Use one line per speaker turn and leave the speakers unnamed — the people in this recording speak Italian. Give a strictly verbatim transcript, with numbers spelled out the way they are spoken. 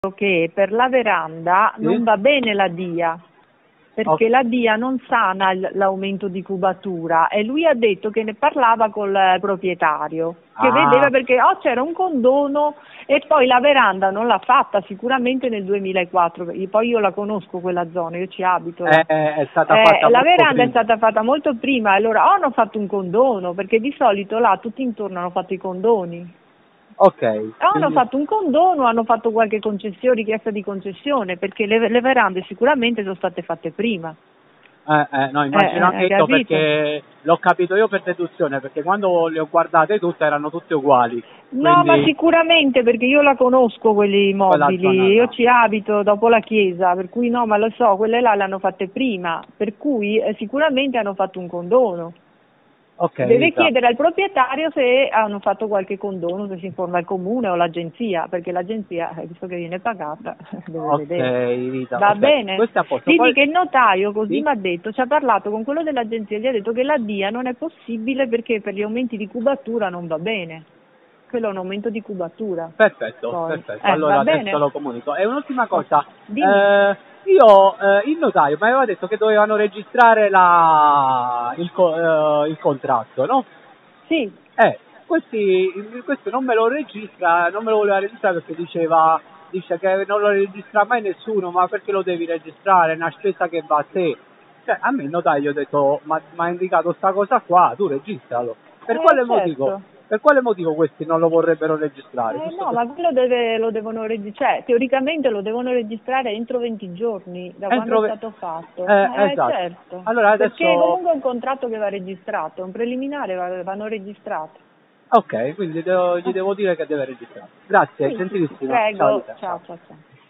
che per la veranda
Sì?
non va bene la dia, perché
Ok.
la dia non sana l- l'aumento di cubatura, e lui ha detto che ne parlava col proprietario, che
Ah,
vedeva, perché oh, c'era un condono e poi la veranda non l'ha fatta sicuramente nel duemilaquattro, perché poi io la conosco quella zona, io ci abito là.
è, è stata
Eh,
fatta
la
molto
veranda è
prima.
stata fatta molto prima, allora o hanno fatto un condono, perché di solito là tutti intorno hanno fatto i condoni.
Ok,
O hanno
quindi
fatto un condono, hanno fatto qualche concessione, richiesta di concessione, perché le, le verande sicuramente sono state fatte prima.
eh, eh, no,
Eh,
immagino
eh,
anche
hai
io,
capito?
perché l'ho capito io per deduzione, perché quando le ho guardate tutte erano tutte uguali,
No, ma
quindi
sicuramente, perché io la conosco quegli
quella zona
immobili, io
là.
ci abito dopo la chiesa, per cui no, ma lo so, quelle là le hanno fatte prima, per cui eh, sicuramente hanno fatto un condono.
Ok,
Deve
Rita.
chiedere al proprietario se hanno fatto qualche condono, se si informa il comune o l'agenzia, perché l'agenzia, eh, visto che viene pagata, deve
Ok,
vedere.
Rita,
Va
ok,
bene?
questo è a posto.
Digli
Poi,
che il notaio, così
sì?
mi ha detto, ci ha parlato con quello dell'agenzia, gli ha detto che la dia non è possibile perché per gli aumenti di cubatura non va bene. Quello è un aumento di cubatura.
Perfetto,
Poi.
perfetto.
Eh, va
Allora adesso
bene?
lo comunico. E un'ultima
Ok.
cosa,
Dimmi.
eh, io, eh, il notaio mi aveva detto che dovevano registrare la, il, co- eh, il contratto, no?
Sì.
Eh, questi, questo non me lo registra, non me lo voleva registrare perché diceva, dice che non lo registra mai nessuno, ma perché lo devi registrare? È una spesa che va a te. Cioè, a me il notaio ha detto, ma mi ha indicato sta cosa qua, tu registralo. Per
Eh,
quale motivo?
certo.
Per quale motivo questi non lo vorrebbero registrare?
Eh
Giusto
no,
per...
ma quello deve, lo devono registrare, cioè teoricamente lo devono registrare entro venti giorni da quando è
Entro... ve-
stato fatto.
Eh,
Eh
esatto.
certo,
Allora
perché
adesso...
comunque è un contratto che va registrato, è un preliminare, va- vanno registrati.
Ok, quindi devo- gli
Eh,
devo dire che deve registrare. Grazie,
sì, sì, sì,
gentilissima. Ciao
prego,
Rita,
ciao
ciao.
ciao ciao.